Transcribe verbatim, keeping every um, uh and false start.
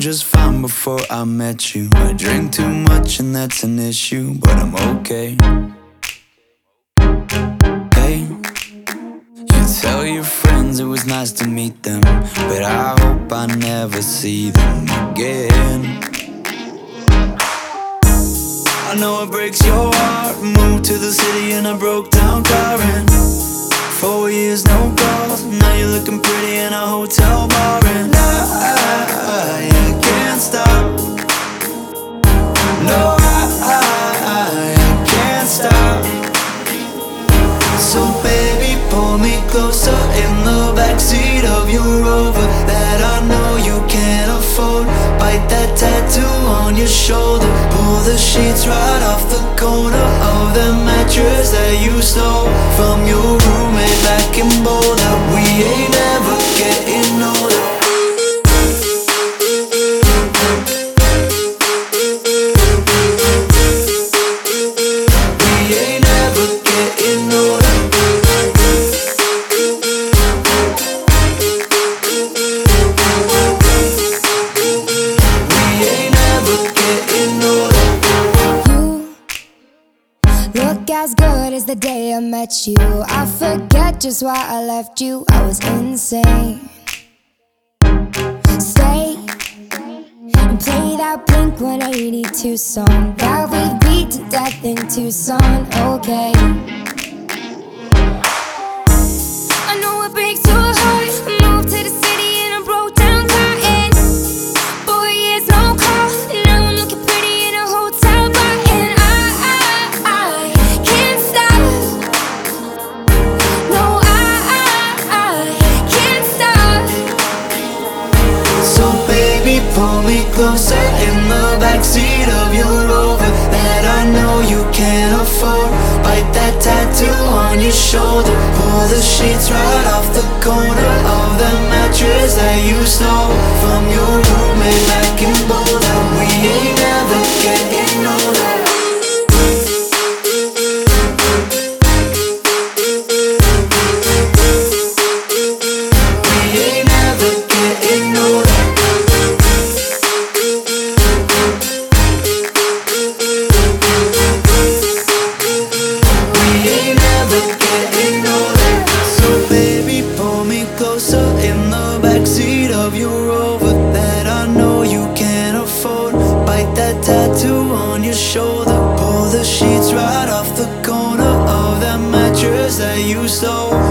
just fine before I met you. I drink too much and that's an issue, but I'm okay. Hey, you tell your friends it was nice to meet them, but I hope I never see them again. I know it breaks your heart. Moved to the city in a broke down car, and four years no calls. Now you're looking pretty in a hotel bar, and I, I can't stop. No, I, I, I can't stop. So baby, pull me closer in the backseat of your Rover that I know you can't afford. Bite that tattoo on your shoulder. Pull the sheets right off the corner of the mattress that you stole from your roommate back in Boulder. We ain't never getting older. We ain't never getting older. Look as good as the day I met you. I forget just why I left you. I was insane. Stay and play that Blink one eighty-two song that we beat to death in Tucson. Okay, I know it breaks your heart. Moved to the city in a broke down car, and four years no call. Now I'm looking pretty in a hotel bar, and I, I, I can't stop. No, I, I, I can't stop. So baby, pull me closer in the backseat of your Rover that I know you can't afford. Bite that tattoo on your shoulder. Pull the sheets right off the corner of the mattress that you stole from your roommate back in Boulder. We ain't never getting older. We ain't never getting older. In the backseat of your Rover that I know you can't afford. Bite that tattoo on your shoulder. Pull the sheets right off the corner of that mattress that you stole